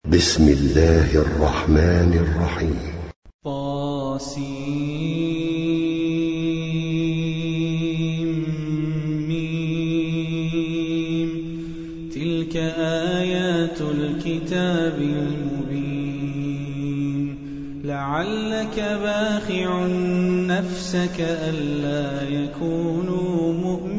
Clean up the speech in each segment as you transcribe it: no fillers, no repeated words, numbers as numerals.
بسم الله الرحمن الرحيم. طاسيم. تلك آيات الكتاب المبين. لعلك باخع نفسك ألا يكونوا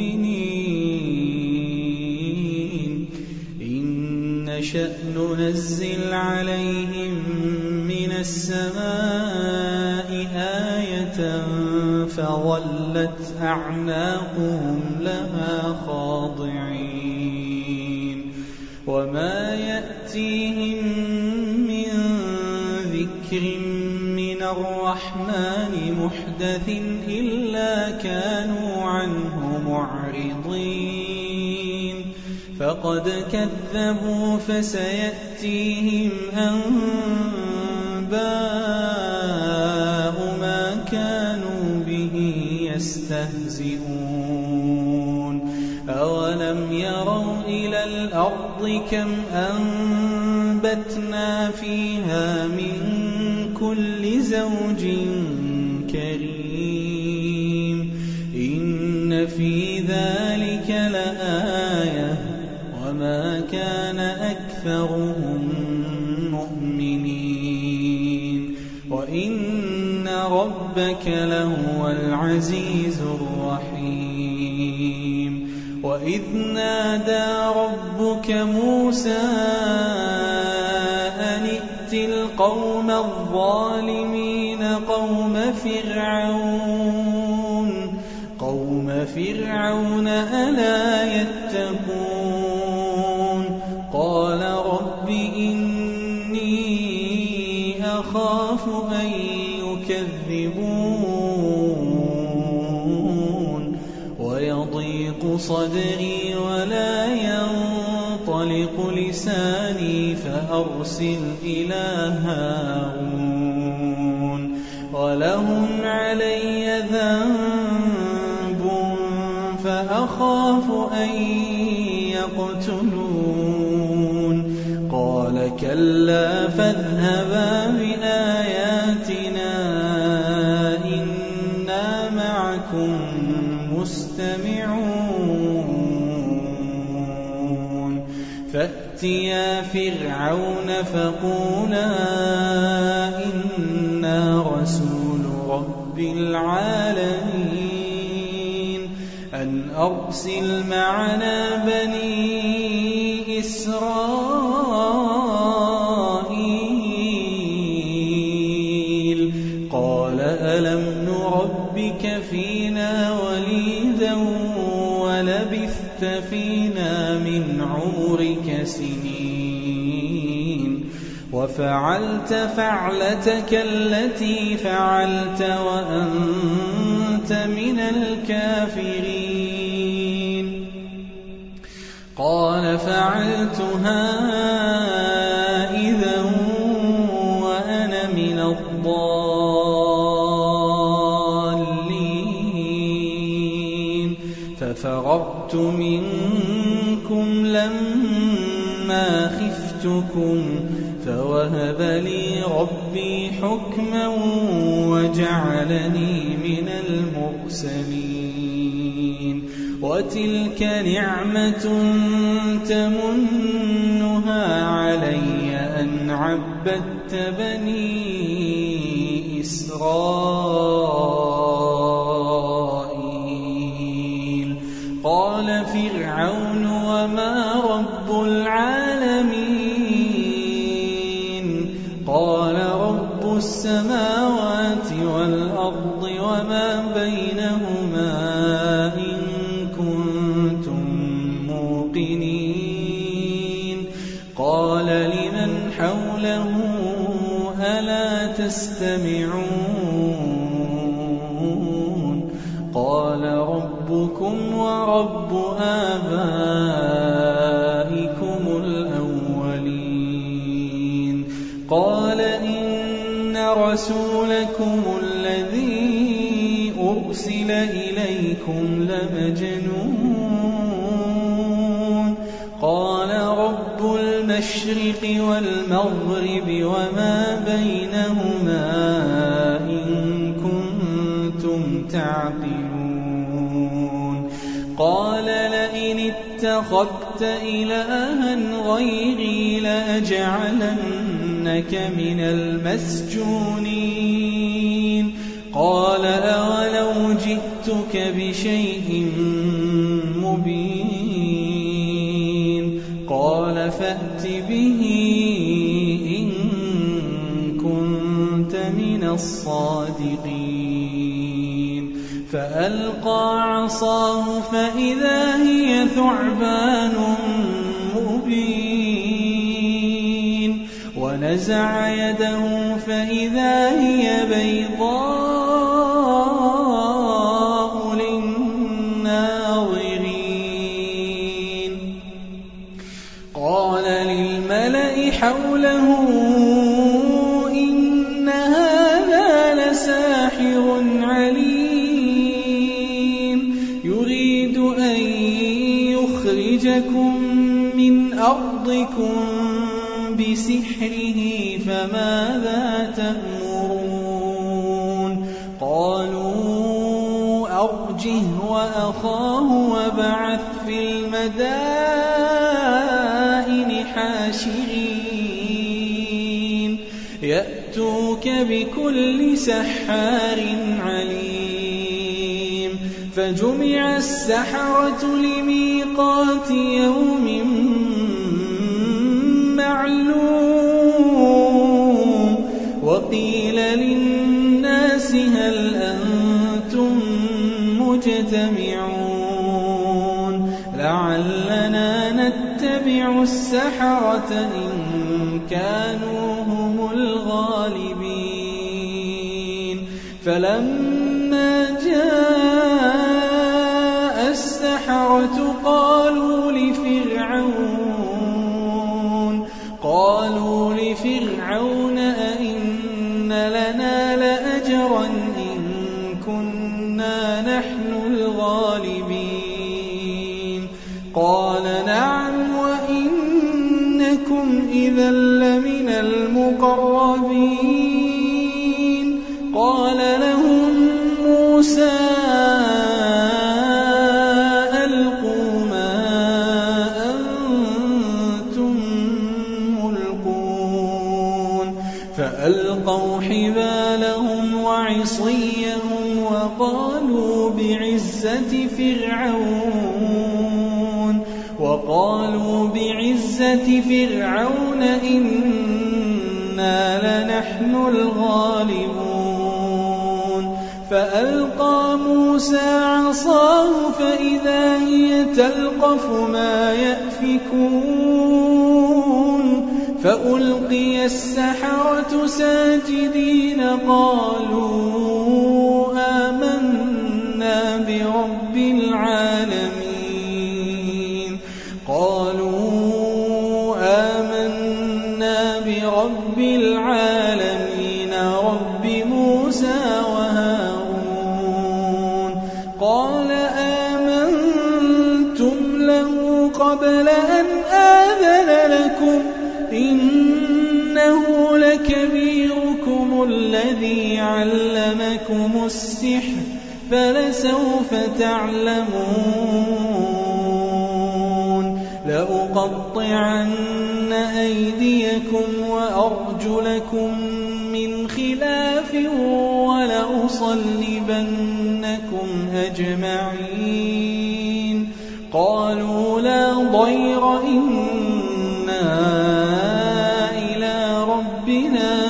مؤمنين إن نشأ ننزل عليهم من السماء آية فظلت أعناقهم لها خاضعين وما يأتيهم من ذكر من الرحمن محدث إلا كانوا عنه معرضين فقد كذبوا فسيأتيهم أنباء ما كانوا به يستهزئون أولم يروا إلى الأرض كم أنبتنا فيها من كل زوج كريم إن في ذلك لآية وما كان أكثرهم مؤمنين وإن ربك لهو العزيز الرحيم وإذ نادى ربك موسى أن ائت القوم الظالمين قوم فرعون ألا يتقون قال رب إني أخاف أن يكذبون ويضيق صدري ولا ينطلق لساني فأرسل إلى هارون ولهم علي ذنب فأخاف أن يقتلون قال كلا فاذهبا بآياتنا إنا معكم مستمعون فأتيا فرعون فقولا إنا رسول رب العالمين أن أرسل معنا بني إسرائيل قال ألم نربك فينا وليدا ولبثت فينا من عمرك سنين وفعلت فعلتك التي فعلت وأنت من الكافرين قال فعلتها إذا وأنا من الضالين ففررت منكم لما خفتكم فوهب لي ربي حكما وجعلني من المرسلين وتلك نعمة تمنها علي أن عبدت بني إسرائيل قال فرعون وما رب العالمين قال رب السماوات والأرض وما بينهما إن كنتم موقنين قال لمن حوله ألا تستمعون قال ربكم ورب آبائكم الأولين قال إن رسولكم الذي أرسل إليكم لمجنون قال رب المشرق والمغرب وما بينهما إن كنتم تعقلون قال لئن اتخذت إلها غيري لأجعلنك من المسجونين قال أولو جئتك بشيء مبين قال فأت به إن كنت من الصادقين فألقى عصاه فإذا هي ثعبان مبين ونزع يده فإذا هي بيضاء للناظرين قال للملأ حوله إن هذا لساحر عليم يريد أن يخرجكم من أرضكم بسحره فماذا تأمرون قالوا أرجه وأخاه وابعث في المدائن حاشرين يأتوك بكل سحار عليم فجمع السحرة لميقات يوم معلوم وقيل للناس هل أنتم مجتمعون لعلنا نتبع السحرة إن كانوا هم الغالبين فلما جاء السحرة قالوا لفرعون أئن لنا لأجرا إن كنا نحن الغالبين قال نعم وإنكم إذا لمن المقربين قال لهم موسى فألقوا حبالهم وعصيهم وقالوا بعزة فرعون إنا لنحن الغالبون فألقى موسى عصاه فإذا هي تلقف ما يأفكون فألقي السحرة ساجدين قالوا آمنا برب العالمين رب موسى وهارون قال آمنتم له قبل أن آذن لكم إنه لكبيركم الذي علمكم السحر فلسوف تعلمون لأقطعن أيديكم وأرجلكم من خلاف ولأصلبنكم أجمعين قالوا لا ضير إنا إلى ربنا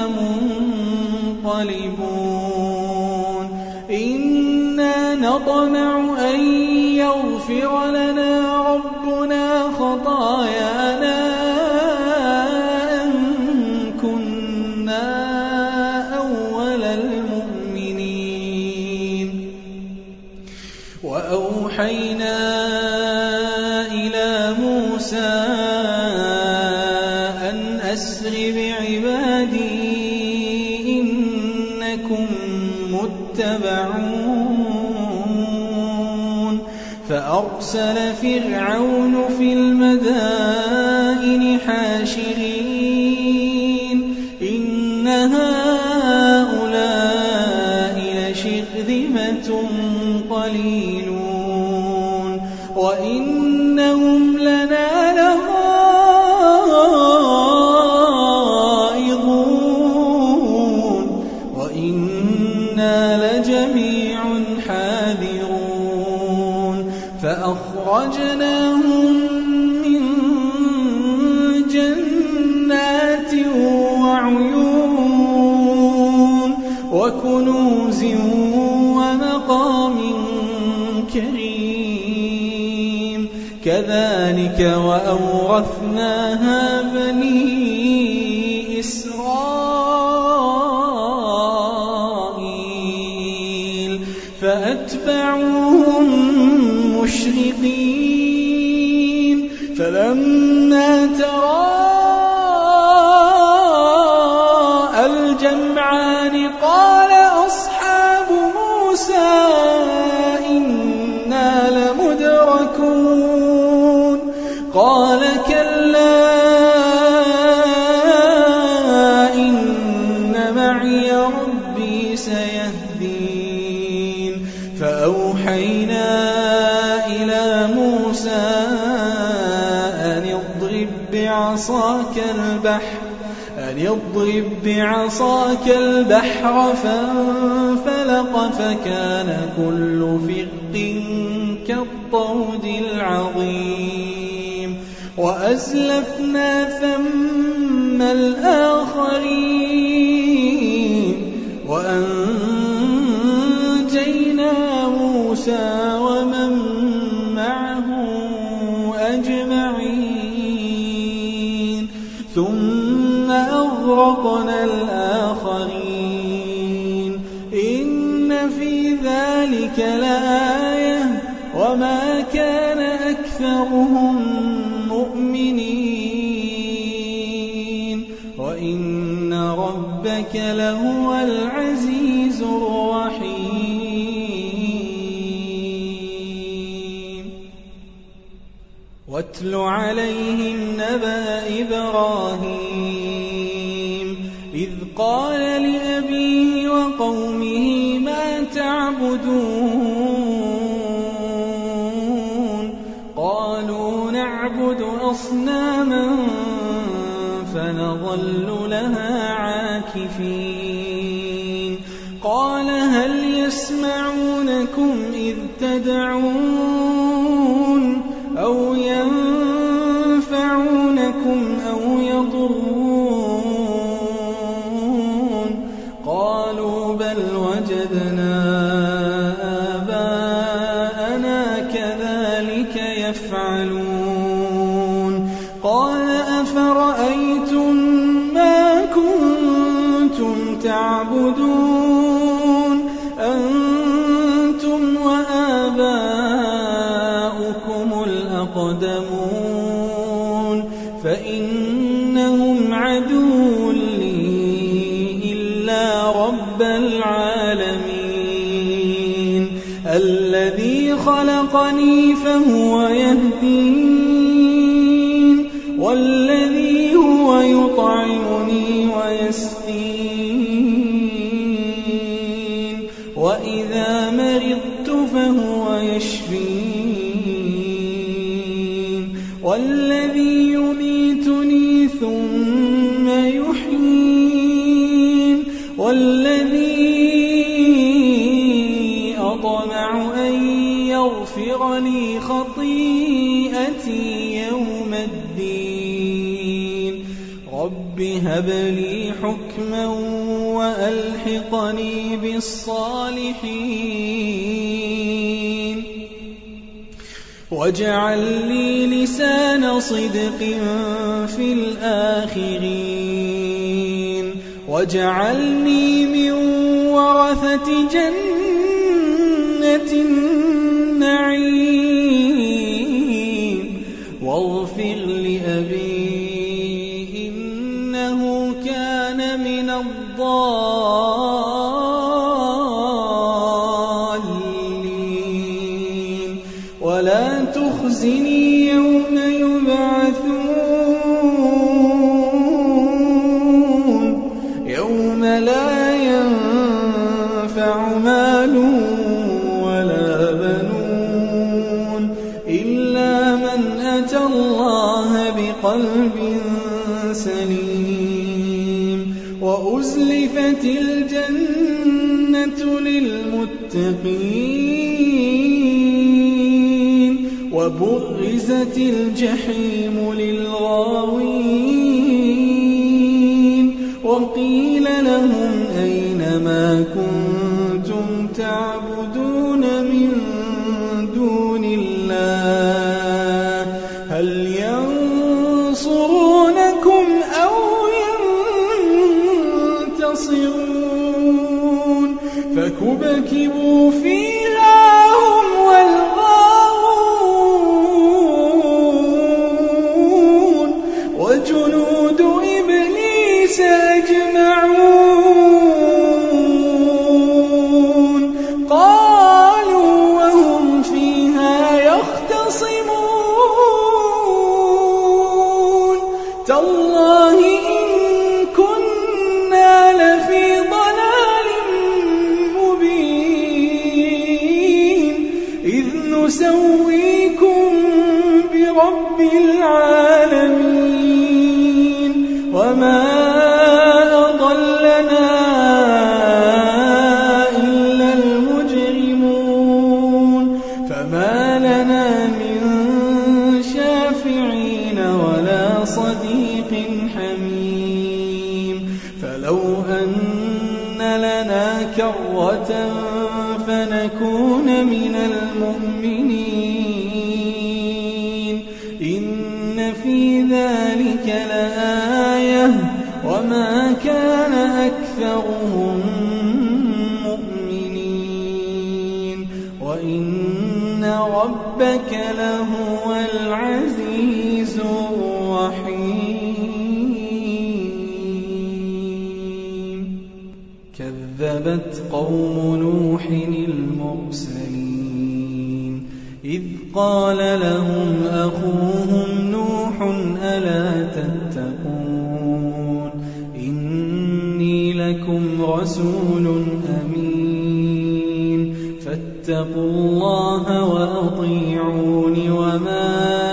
منقلبون إنا نطمع أن يغفر لنا ربنا خطايانا أن كنا أول المؤمنين وأوحينا إلى موسى أن أسر بعبادي إنكم متبعون فأرسل فرعون في المدائن المدائن حاشرين إن هؤلاء لشرذمة قليلون وإنهم لنا لغائظون وإنا لجميع حاذرون فأخرجناهم من جنات وعيون وكنوز ومقام كريم كذلك وأورثناها بني إسرائيل فأتبعوهم مشرقين فلما تراءى الجمعان قال أصحاب موسى إنا لمدركون قال كلا إن معي ربي سيهدين فأوحينا إلى موسى أن اضرب بعصاك البحر فانفلق فكان كل فرق كالطود العظيم وأزلفنا ثم الآخرين وأنجينا موسى ومن معه أجمعين ثم أغرقنا الآخرين إن في ذلك لآية وما كان أكثرهم مؤمنين وإن ربك لهو العزيز الرحيم واتل عليهم نبأ إبراهيم إذ قال لأبيه وقومه ما تعبدون قالوا نعبد أصناما فنظل لها عاكفين قال هل يسمعونكم إذ تدعون أو ينفعونكم أو يضرون قالوا بل وجدنا آباءنا كذلك يفعلون قال أفرأيتم ما كنتم تعبدون أنتم وآباؤكم الأقدمون فإنهم عدو لي إلا رب العالمين الذي خلقني فهو يهدين والذي هو يطعمني ويسقين وإذا مرضت فهو يشفين والذي يميتني ثم يحيين والذي أطمع أن يغفر لي خطيئتي يوم الدين رب هب لي حكما وألحقني بالصالحين واجعل لي لسان صدق في الآخرين واجعلني من ورثة جنة النعيم واغفر لأبي إنه كان من الضالين ولا تخزني يوم يبعثون الجحيم وأزلفت الجنة للمتقين وبرزت الجحيم للغاوين وقيل لهم أين ما كنتم تعبدون من دون الله هل ينصرونكم أو ينتصرون فكبكبوا فيها هم والغاوون وجنود إبليس أجمعون قالوا وهم فيها يختصمون تالله إن كنا لفي ضلال مبين إذ نسويكم برب العالمين وما أضلنا إلا المجرمون فما لنا من شافعين ولا صديق حميم فلو أن لنا كرة فنكون من المؤمنين إن في ذلك لآية وما كان أكثرهم مؤمنين وإن ربك لهو العزيز الرحيم كذبت قوم نوح المرسلين إذ قال لهم أخوهم نوح ألا تتقون إني لكم رسول أمين فاتقوا الله وأطيعون وما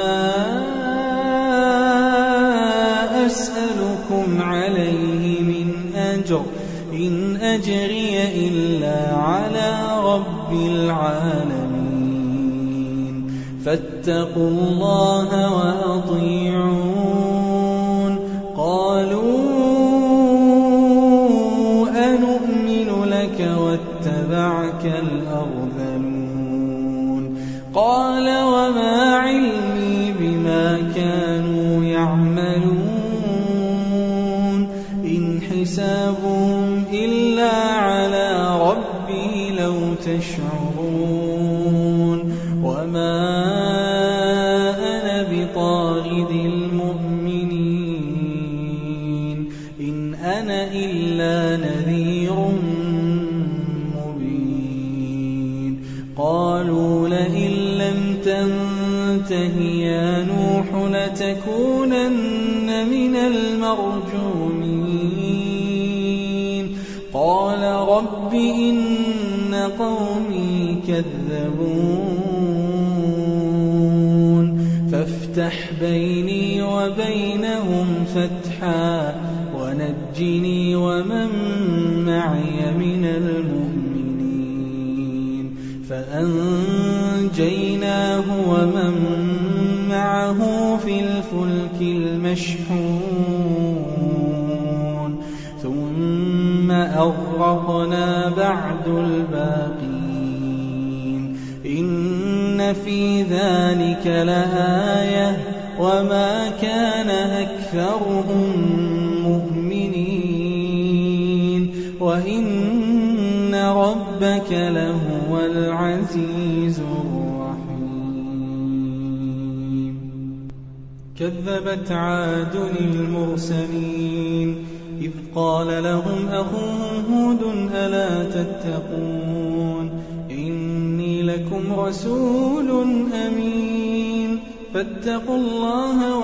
أسألكم عليه من أجر إن أجري إلا على رب العالمين فاتقوا الله وأطيعون قالوا أنؤمن لك واتبعك الأرذلون قال وما علمي بما كانوا يعملون إن حسابهم إلا على ربي لو تشعرون وما أنا بطارد المؤمنين إن أنا إلا نذير مبين قالوا لئن لم تنته يا نوح لتكونن من المرجومين قال رب إن قومي كذبون فافتح بيني وبينهم فتحا ونجني ومن معي من المؤمنين فأنجيناه ومن معه في الفلك المشحون ثم أغرقنا بعد الباقين إن في ذلك لآية وما كان أكثرهم مؤمنين وإن ربك لهو العزيز الرحيم كذبت عاد المرسلين إذ قال لهم أخوهم هود ألا تتقون إني لكم رسول أمين فاتقوا الله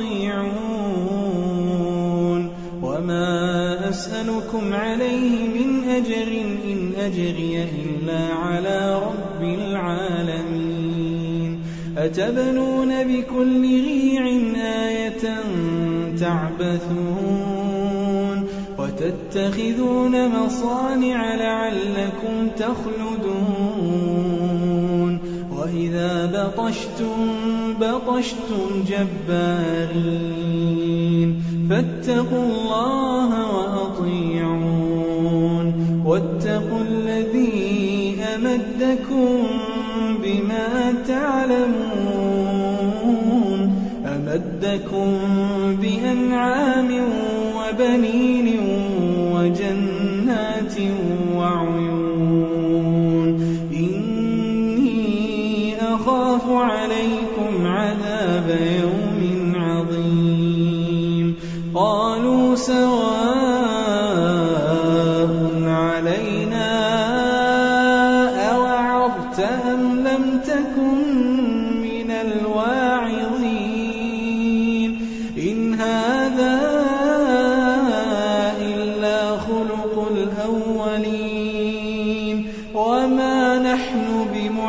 وأطيعون وما أسألكم عليه من أجر إن أجري إلا على رب العالمين أتبنون بكل ريع آية تعبثون وتتخذون مصانع لعلكم تخلدون وإذا بطشتم جبارين فاتقوا الله وأطيعون واتقوا الذي أمدكم بما تعلمون أمدكم بأنعام وبنين وجنات وعيون إني أخاف عليكم عذاب يوم عظيم قالوا سواء علينا أوعظت أم لم تكن من الواعظين إن هذا إلا خلق الأولين وما نحن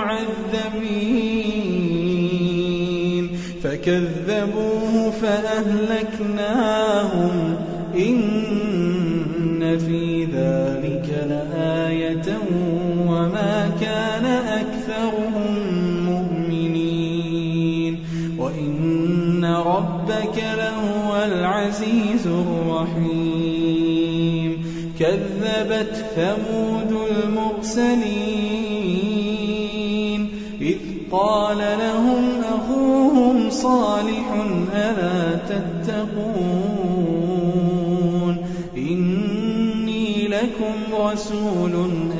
بمعذبين فكذبوه فأهلكناهم إن في ذلك لآية وما كان أكثرهم مؤمنين وإن ربك لهو العزيز الرحيم كذبت ثمود المرسلين إذ قال لهم أخوهم صالح ألا تتقون إني لكم رسول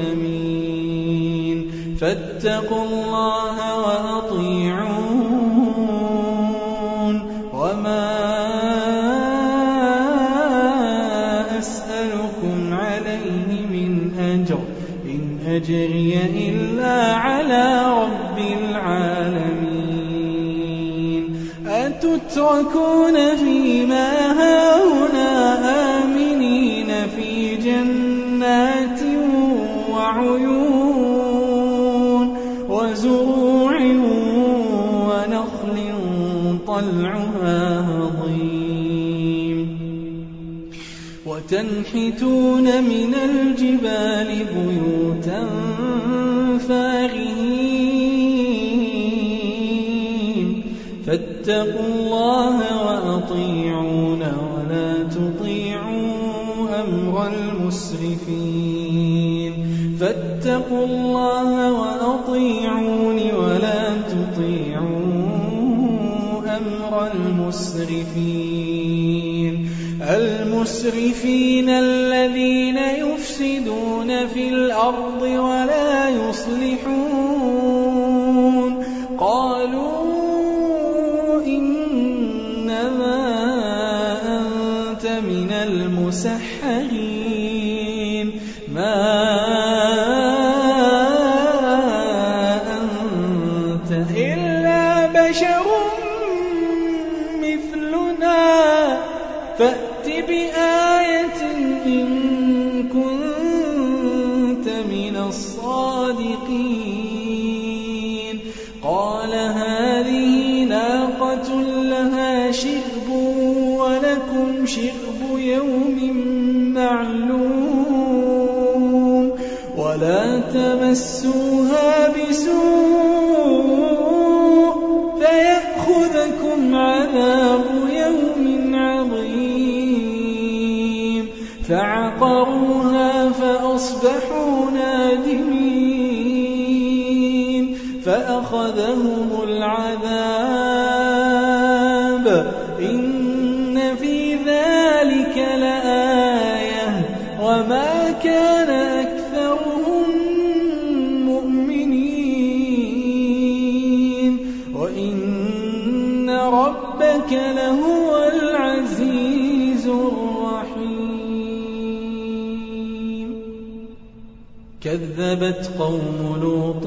أمين فاتقوا الله وأطيعون وما أسألكم عليه من أجر إن أجري إلا على رب العالمين أتتركون فيما هاهنا آمنين في جنات وعيون وزروع ونخل طلعها هضيم وتنحتون من الجبال بيوتا فارهين فاتقوا الله وأطيعون ولا تطيعوا أمر المسرفين فاتقوا الله وأطيعون ولا تطيعوا أمر المسرفين الذين يفسدون في الأرض ولا يصلحون قالوا إنما أنت من المسحرين ما أنت إلا بشر مثلنا فأت بآية إن كنت من الصادقين قال هذه ناقة لها شرب ولكم شرب يوم معلوم ولا تمسوها بسوء فيأخذكم عذاب يوم عظيم فعقروها فأصبحوا نادمين فأخذهم العذاب إن في ذلك لآية وما كان أكثرهم مؤمنين وإن ربك لهو العزيز الرحيم كذبت قوم لوط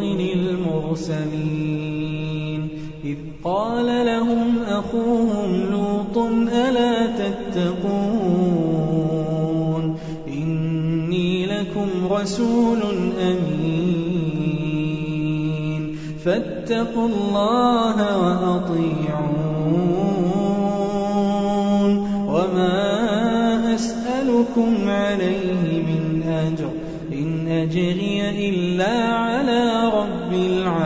المرسلين إذ قال لهم أخوهم لوط ألا تتقون إني لكم رسول أمين فاتقوا الله وأطيعون وما أسألكم أسألكم عليه من أجر إن أجري إلا على رب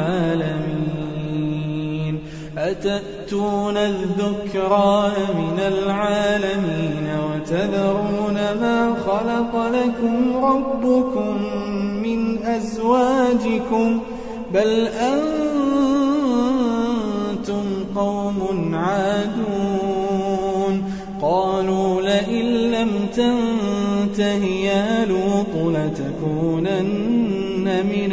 العالمين أتأتون الذكران من العالمين وتذرون ما خلق لكم ربكم من أزواجكم بل أنتم قوم عادون قالوا لئن لم تنته يا لوط لتكونن من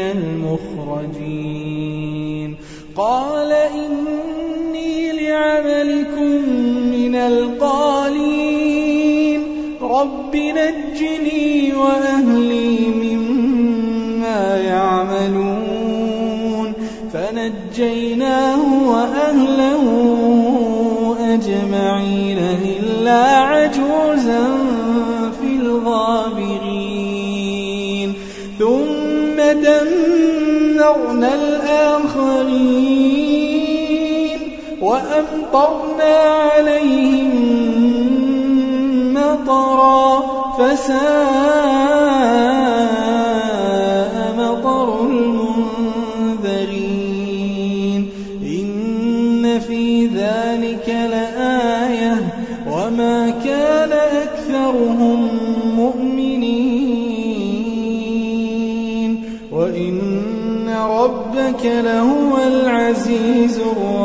المخرجين قال إني لعملكم من القالين رب نجني وأهلي مما يعملون فنجيناه وأهله أجمعين إلا عجوزا في الغابرين ثم دمرنا الآخرين وأمطرنا عليهم مطرا فساء مطر المنذرين إن في ذلك لآية وما كان أكثرهم مؤمنين وإن ربك لهو العزيز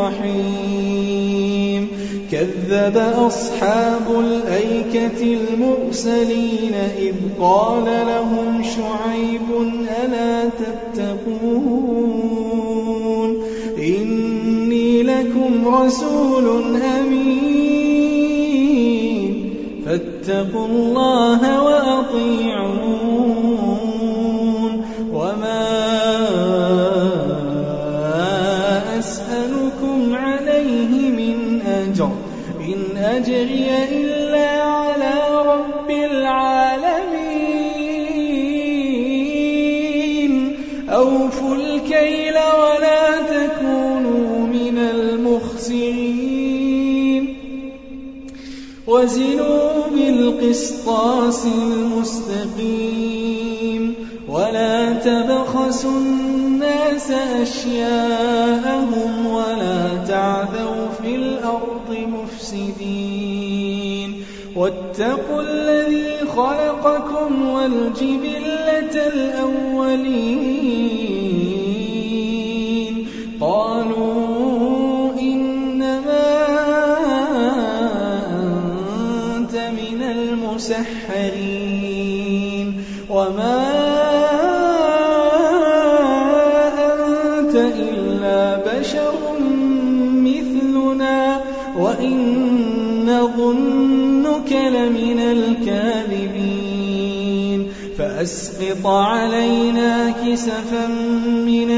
الرحيم كذب أصحاب الأيكة المرسلين إذ قال لهم شعيب ألا تتقون إني لكم رسول أمين فاتقوا الله وأطيعون وما أسألكم عليه من أجر إن أجري إلا على رب العالمين أوفوا الكيل ولا تكونوا من المخسرين وزنوا بالقسطاس المستقيم ولا تبخسوا الناس أشياءهم ولا تعثوا في الأرض مفسدين واتقوا الذي خلقكم والجبلة الأولين قالوا إنما أنت من المسحرين وما أنت إلا بشر مثلنا وإن نظنك لمن الكاذبين فأسقط علينا كسفا من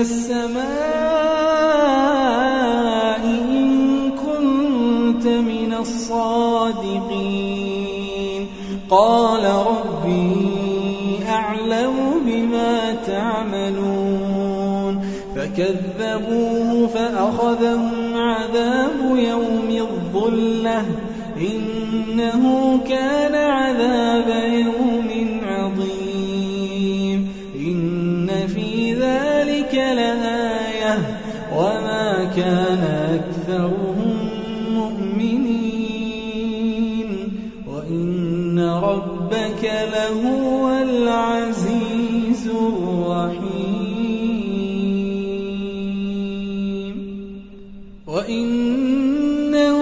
السماء إن كنت من الصادقين قال ربي أعلم بما تعملون فكذبوه فأخذهم عذاب يوم الظلة إنه كان عذاب يوم عظيم إن في ذلك لآية وما كان أكثرهم مؤمنين وإن ربك لهو العزيز الرحيم وإنه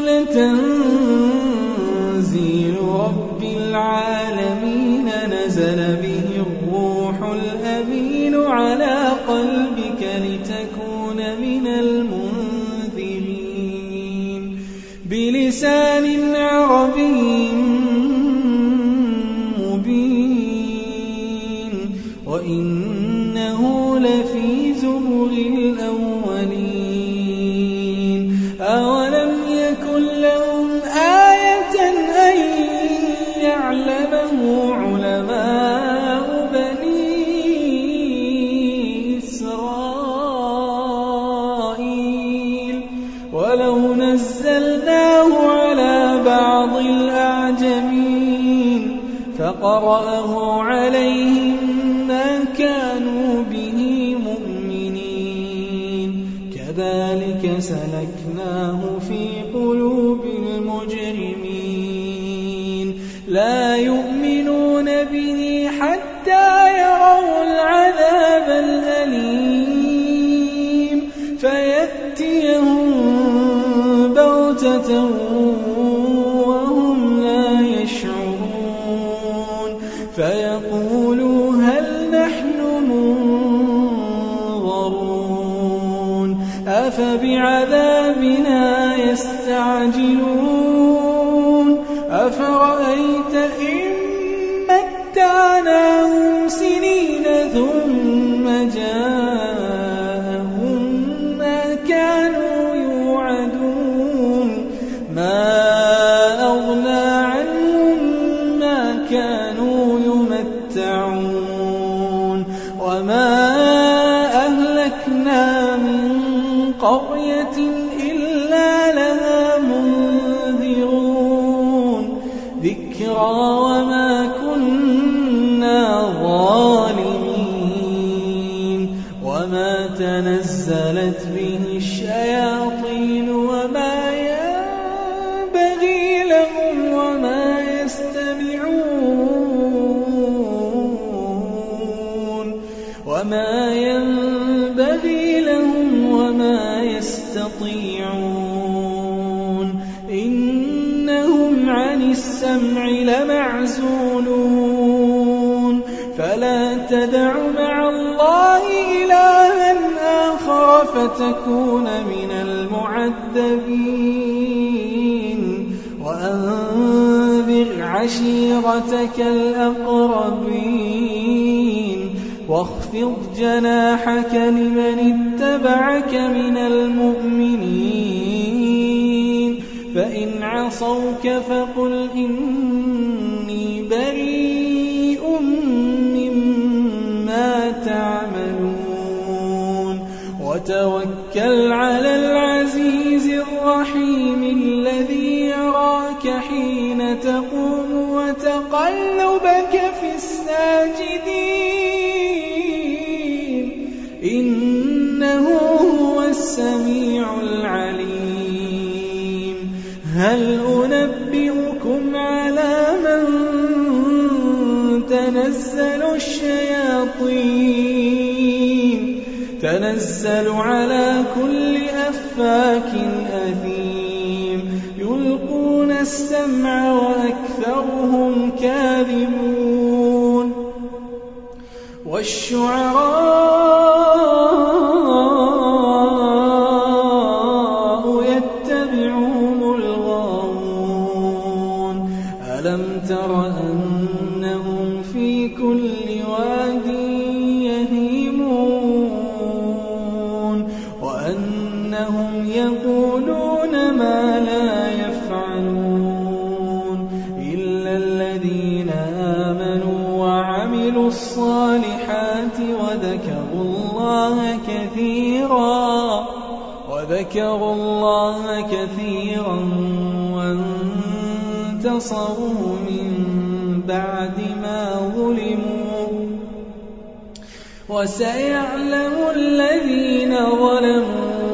لتنزيل رب العالمين نزل به الروح الأمين على قلبك لتكون من المنذرين بلسان عربي مبين وإنه لفي زبر الأولين أولم يكن لهم آية أن يعلمه علماء بني إسرائيل ولو نزلناه على بعض الأعجمين فقرأه عليهم ما كانوا به مؤمنين كذلك سلكناه في قلوب المجرمين لا يؤمنون به حتى يروا العذاب الأليم فيأتيهم بغتة وهم لا يشعرون فيقولوا هل نحن منظرون أفبعذابنا يستعجلون أفرأيت إن متعناهم سنين ثم جاءهم ما كانوا يوعدون ما أغنى عنهم ما كانوا يمتعون وما أهلكنا من قرية إلا لها منذرون ذكرى وما كنا ظالمين وما تنزلت به الشياطين وما ينبغي لهم وما يستطيعون إنهم عن السمع لمعزولون فلا تدع مع الله إلها آخر فتكون من المعذبين وأنذر عشيرتك الأقربين واخفض جناحك لمن اتبعك من المؤمنين فإن عصوك فقل إني بريء مما تعملون وتوكل على العزيز الرحيم الذي يراك حين تقوم وتقلبك في الساجدين إنه هو السميع العليم هل أنبئكم على من تنزل الشياطين تنزل على كل أفاك أثيم يلقون السمع وأكثرهم كاذبون والشعراء يتبعهم الغاوون ألم تر أنهم في كل واد يهيمون وأنهم يقولون ما لا يفعلون إلا الذين آمنوا وعملوا الصالحات وذكروا الله كثيرا وانتصروا من بعد ما ظلموا وسيعلم الذين ظلموا